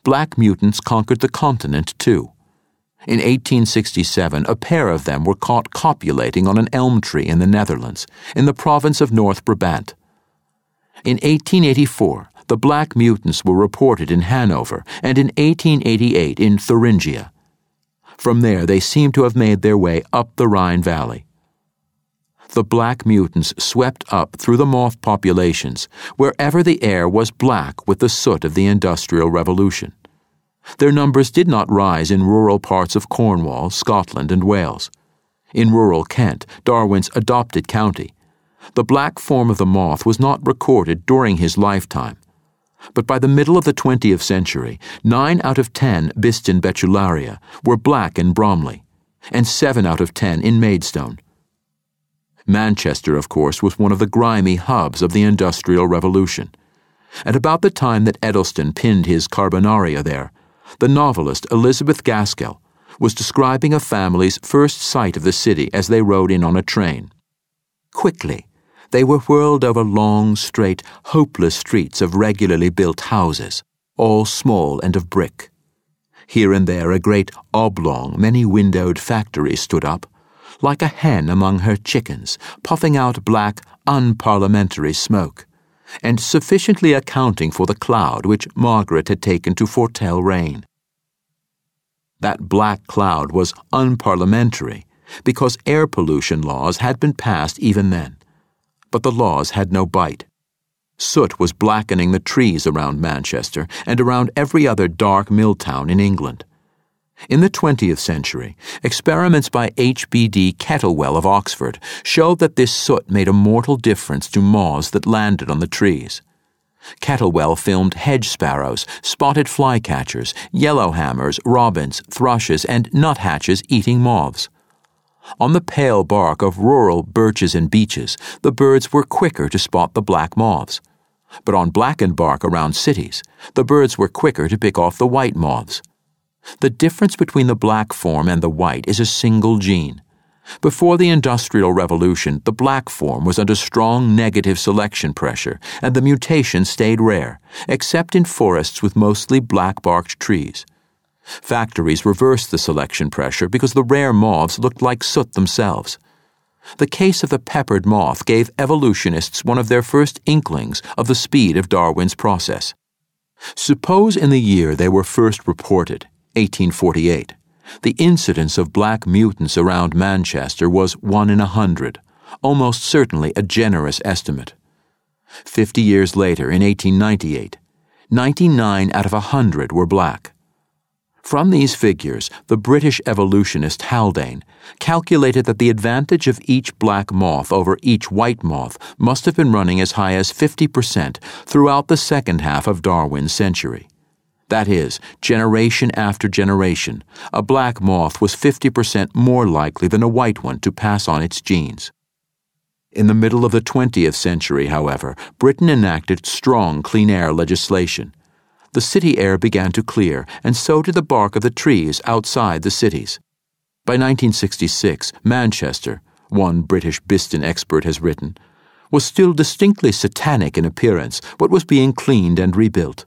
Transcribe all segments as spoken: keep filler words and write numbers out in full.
black mutants conquered the continent too. In eighteen sixty-seven, a pair of them were caught copulating on an elm tree in the Netherlands, in the province of North Brabant. In eighteen eighty-four, the black mutants were reported in Hanover, and in eighteen eighty-eight in Thuringia. From there, they seem to have made their way up the Rhine Valley. The black mutants swept up through the moth populations wherever the air was black with the soot of the Industrial Revolution. Their numbers did not rise in rural parts of Cornwall, Scotland, and Wales. In rural Kent, Darwin's adopted county, the black form of the moth was not recorded during his lifetime. But by the middle of the twentieth century, nine out of ten Biston betularia were black in Bromley, and seven out of ten in Maidstone. Manchester, of course, was one of the grimy hubs of the Industrial Revolution. At about the time that Edelston pinned his Carbonaria there, the novelist Elizabeth Gaskell was describing a family's first sight of the city as they rode in on a train. Quickly, they were whirled over long, straight, hopeless streets of regularly built houses, all small and of brick. Here and there a great oblong, many-windowed factory stood up, like a hen among her chickens, puffing out black, unparliamentary smoke, and sufficiently accounting for the cloud which Margaret had taken to foretell rain. That black cloud was unparliamentary because air pollution laws had been passed even then. But the laws had no bite. Soot was blackening the trees around Manchester and around every other dark mill town in England. In the twentieth century, experiments by H B D Kettlewell of Oxford showed that this soot made a mortal difference to moths that landed on the trees. Kettlewell filmed hedge sparrows, spotted flycatchers, yellowhammers, robins, thrushes, and nuthatches eating moths. On the pale bark of rural birches and beeches, the birds were quicker to spot the black moths. But on blackened bark around cities, the birds were quicker to pick off the white moths. The difference between the black form and the white is a single gene. Before the Industrial Revolution, the black form was under strong negative selection pressure, and the mutation stayed rare, except in forests with mostly black-barked trees. Factories reversed the selection pressure because the rare moths looked like soot themselves. The case of the peppered moth gave evolutionists one of their first inklings of the speed of Darwin's process. Suppose in the year they were first reported, eighteen forty-eight, the incidence of black mutants around Manchester was one in a hundred, almost certainly a generous estimate. Fifty years later, in eighteen ninety-eight, ninety-nine out of a hundred were black. From these figures, the British evolutionist Haldane calculated that the advantage of each black moth over each white moth must have been running as high as fifty percent throughout the second half of Darwin's century. That is, generation after generation, a black moth was fifty percent more likely than a white one to pass on its genes. In the middle of the twentieth century, however, Britain enacted strong clean air legislation. The city air began to clear, and so did the bark of the trees outside the cities. By nineteen sixty-six, Manchester, one British Biston expert has written, was still distinctly satanic in appearance, but was being cleaned and rebuilt.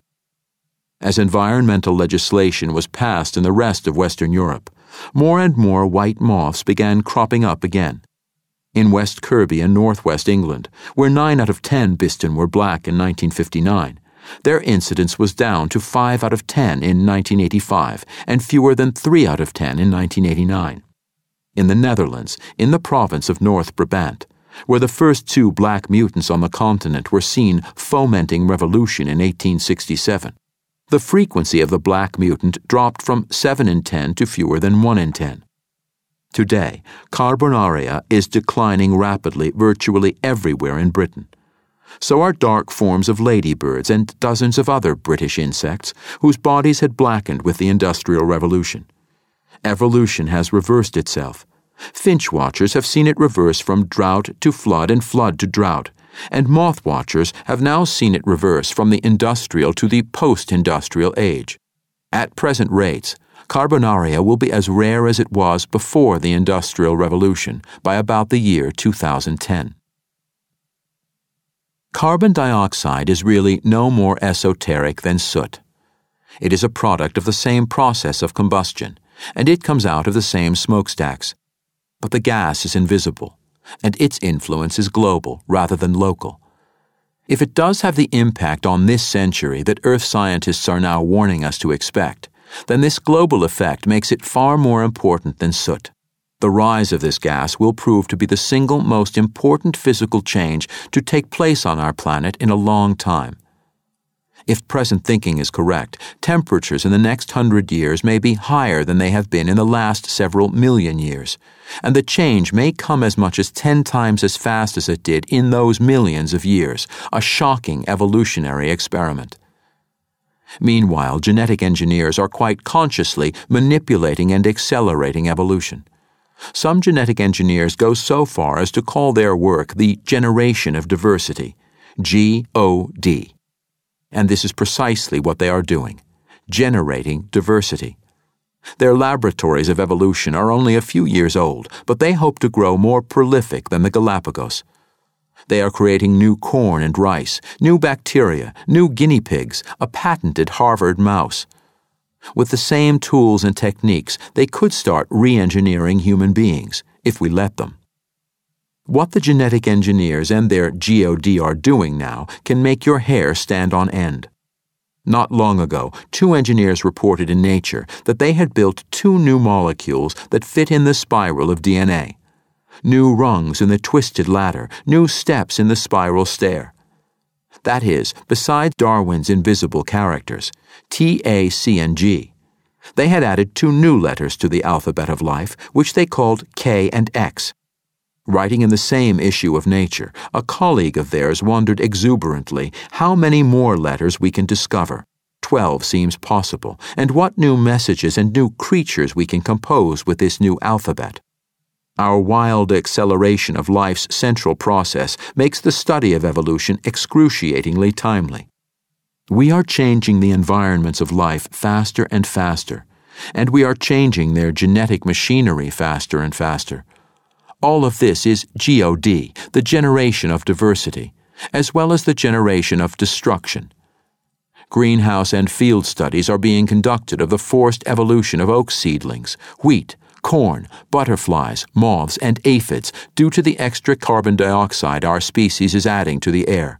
As environmental legislation was passed in the rest of Western Europe, more and more white moths began cropping up again. In West Kirby and northwest England, where nine out of ten Biston were black in nineteen fifty-nine, their incidence was down to five out of ten in nineteen eighty-five and fewer than three out of ten in nineteen eighty-nine. In the Netherlands, in the province of North Brabant, where the first two black mutants on the continent were seen fomenting revolution in eighteen sixty-seven, the frequency of the black mutant dropped from seven in ten to fewer than one in ten. Today, Carbonaria is declining rapidly virtually everywhere in Britain. So are dark forms of ladybirds and dozens of other British insects whose bodies had blackened with the Industrial Revolution. Evolution has reversed itself. Finch watchers have seen it reverse from drought to flood and flood to drought, and moth watchers have now seen it reverse from the industrial to the post-industrial age. At present rates, Carbonaria will be as rare as it was before the Industrial Revolution by about the year two thousand ten. Carbon dioxide is really no more esoteric than soot. It is a product of the same process of combustion, and it comes out of the same smokestacks. But the gas is invisible, and its influence is global rather than local. If it does have the impact on this century that Earth scientists are now warning us to expect, then this global effect makes it far more important than soot. The rise of this gas will prove to be the single most important physical change to take place on our planet in a long time. If present thinking is correct, temperatures in the next hundred years may be higher than they have been in the last several million years, and the change may come as much as ten times as fast as it did in those millions of years, a shocking evolutionary experiment. Meanwhile, genetic engineers are quite consciously manipulating and accelerating evolution. Some genetic engineers go so far as to call their work the generation of diversity, G O D. And this is precisely what they are doing, generating diversity. Their laboratories of evolution are only a few years old, but they hope to grow more prolific than the Galapagos. They are creating new corn and rice, new bacteria, new guinea pigs, a patented Harvard mouse. With the same tools and techniques, they could start re-engineering human beings, if we let them. What the genetic engineers and their G O D are doing now can make your hair stand on end. Not long ago, two engineers reported in Nature that they had built two new molecules that fit in the spiral of D N A. New rungs in the twisted ladder, new steps in the spiral stair. That is, besides Darwin's invisible characters, T, A, C, and G. They had added two new letters to the alphabet of life, which they called K and X. Writing in the same issue of Nature, a colleague of theirs wondered exuberantly how many more letters we can discover. Twelve seems possible, and what new messages and new creatures we can compose with this new alphabet. Our wild acceleration of life's central process makes the study of evolution excruciatingly timely. We are changing the environments of life faster and faster, and we are changing their genetic machinery faster and faster. All of this is G O D, the generation of diversity, as well as the generation of destruction. Greenhouse and field studies are being conducted of the forced evolution of oak seedlings, wheat, corn, butterflies, moths, and aphids due to the extra carbon dioxide our species is adding to the air.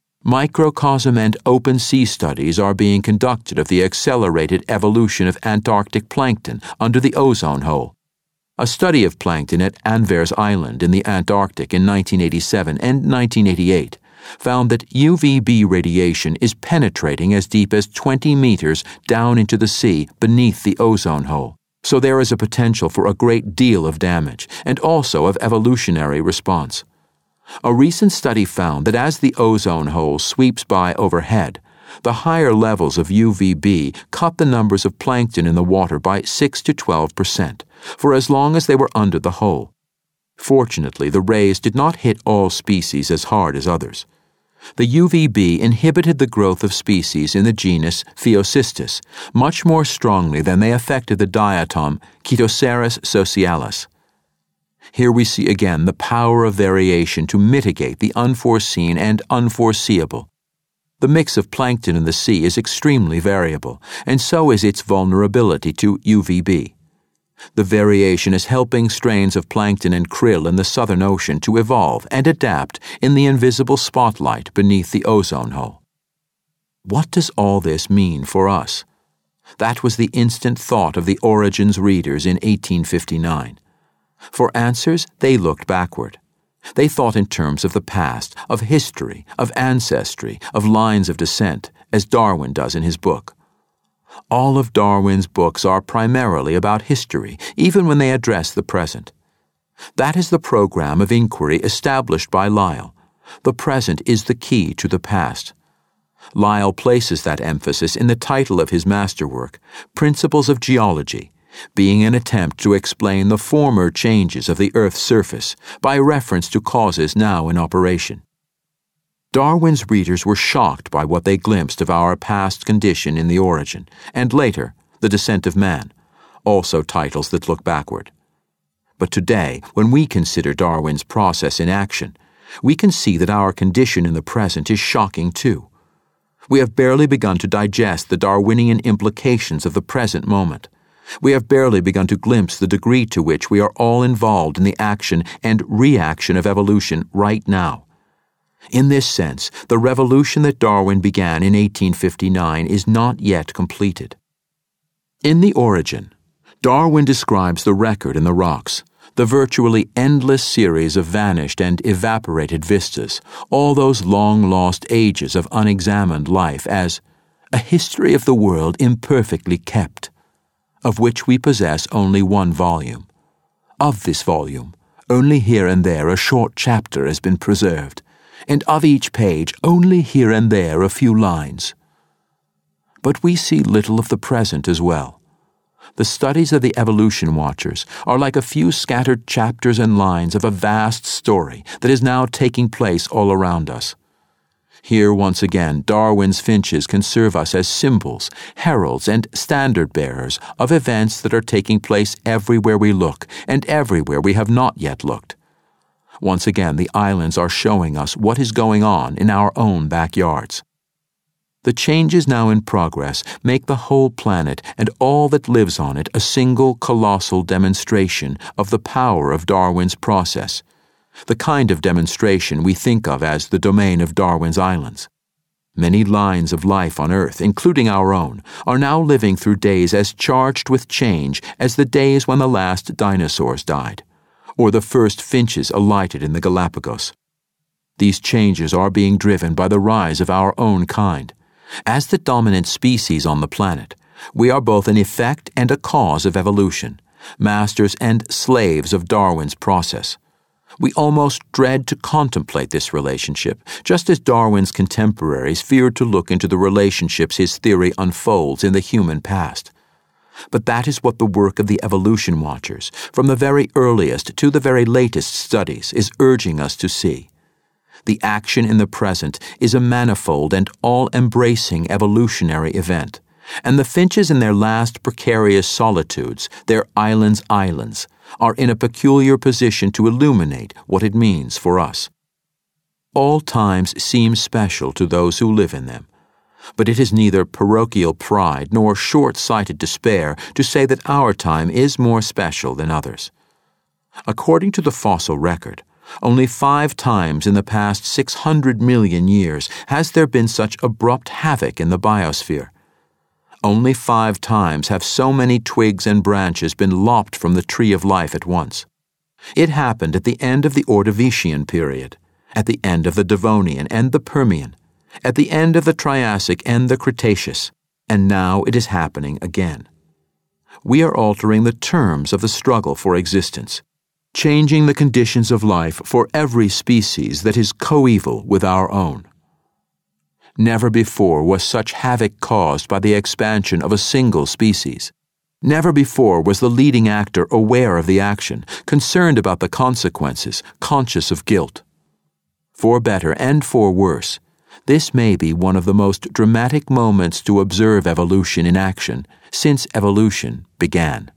Microcosm and open sea studies are being conducted of the accelerated evolution of Antarctic plankton under the ozone hole. A study of plankton at Anvers Island in the Antarctic in nineteen eighty-seven and nineteen eighty-eight found that U V B radiation is penetrating as deep as twenty meters down into the sea beneath the ozone hole. So there is a potential for a great deal of damage and also of evolutionary response. A recent study found that as the ozone hole sweeps by overhead, the higher levels of U V B cut the numbers of plankton in the water by six to twelve percent, for as long as they were under the hole. Fortunately, the rays did not hit all species as hard as others. The U V B inhibited the growth of species in the genus Phaeocystus much more strongly than they affected the diatom Chaetoceras socialis. Here we see again the power of variation to mitigate the unforeseen and unforeseeable. The mix of plankton in the sea is extremely variable, and so is its vulnerability to U V B. The variation is helping strains of plankton and krill in the Southern Ocean to evolve and adapt in the invisible spotlight beneath the ozone hole. What does all this mean for us? That was the instant thought of the Origins readers in eighteen fifty-nine. For answers, they looked backward. They thought in terms of the past, of history, of ancestry, of lines of descent, as Darwin does in his book. All of Darwin's books are primarily about history, even when they address the present. That is the program of inquiry established by Lyell. The present is the key to the past. Lyell places that emphasis in the title of his masterwork, Principles of Geology, being an attempt to explain the former changes of the Earth's surface by reference to causes now in operation. Darwin's readers were shocked by what they glimpsed of our past condition in The Origin, and later, The Descent of Man, also titles that look backward. But today, when we consider Darwin's process in action, we can see that our condition in the present is shocking too. We have barely begun to digest the Darwinian implications of the present moment. We have barely begun to glimpse the degree to which we are all involved in the action and reaction of evolution right now. In this sense, the revolution that Darwin began in eighteen fifty-nine is not yet completed. In The Origin, Darwin describes the record in the rocks, the virtually endless series of vanished and evaporated vistas, all those long-lost ages of unexamined life as a history of the world imperfectly kept, of which we possess only one volume. Of this volume, only here and there a short chapter has been preserved, and of each page only here and there a few lines. But we see little of the present as well. The studies of the evolution watchers are like a few scattered chapters and lines of a vast story that is now taking place all around us. Here, once again, Darwin's finches can serve us as symbols, heralds, and standard-bearers of events that are taking place everywhere we look and everywhere we have not yet looked. Once again, the islands are showing us what is going on in our own backyards. The changes now in progress make the whole planet and all that lives on it a single colossal demonstration of the power of Darwin's process, the kind of demonstration we think of as the domain of Darwin's islands. Many lines of life on Earth, including our own, are now living through days as charged with change as the days when the last dinosaurs died, or the first finches alighted in the Galapagos. These changes are being driven by the rise of our own kind. As the dominant species on the planet, we are both an effect and a cause of evolution, masters and slaves of Darwin's process. We almost dread to contemplate this relationship, just as Darwin's contemporaries feared to look into the relationships his theory unfolds in the human past. But that is what the work of the evolution watchers, from the very earliest to the very latest studies, is urging us to see. The action in the present is a manifold and all-embracing evolutionary event, and the finches in their last precarious solitudes, their islands' islands, are in a peculiar position to illuminate what it means for us. All times seem special to those who live in them, but it is neither parochial pride nor short-sighted despair to say that our time is more special than others. According to the fossil record, only five times in the past six hundred million years has there been such abrupt havoc in the biosphere. Only five times have so many twigs and branches been lopped from the tree of life at once. It happened at the end of the Ordovician period, at the end of the Devonian and the Permian, at the end of the Triassic and the Cretaceous, and now it is happening again. We are altering the terms of the struggle for existence, changing the conditions of life for every species that is coeval with our own. Never before was such havoc caused by the expansion of a single species. Never before was the leading actor aware of the action, concerned about the consequences, conscious of guilt. For better and for worse, this may be one of the most dramatic moments to observe evolution in action since evolution began.